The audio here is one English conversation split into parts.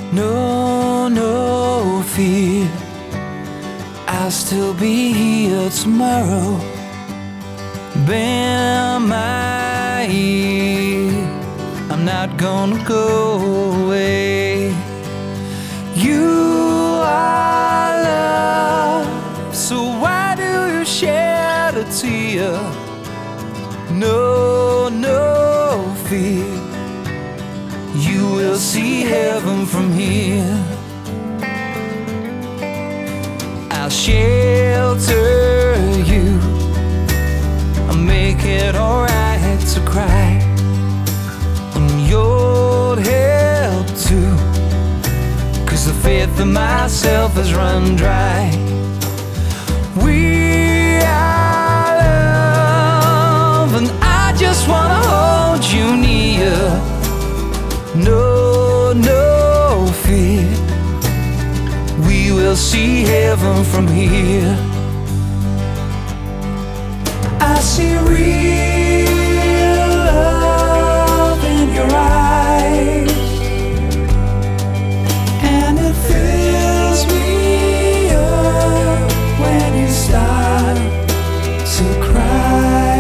No fear, I'll still be here tomorrow. Bend my ear, I'm not gonna go away. You are love, so why do you shed a tear? No fear, you will see heaven from here. I'll shelter you, I'll make it alright to cry, and you'll help too, 'cause the faith in myself has run dry. We are love, and I just wanna hold you near. No fear, we will see heaven from here. I see real love in your eyes, and it fills me up when you start to cry.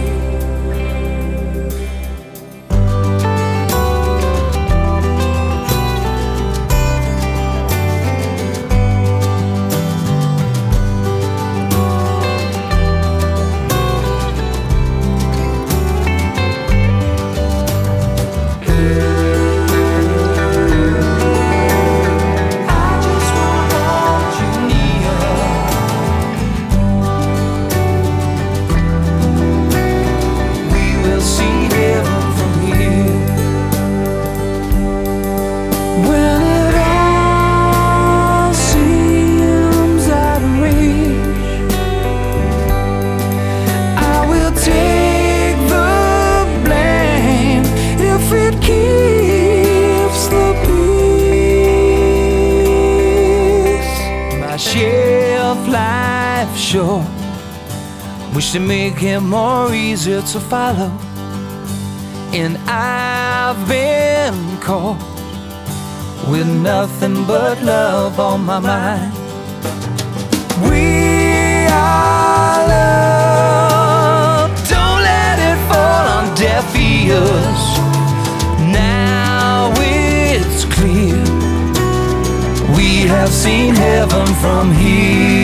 Shelf life short, wish to make it more easier to follow, and I've been caught with nothing but love on my mind. We are love, don't let it fall on deaf ears. Now it's clear, we have seen heaven from here.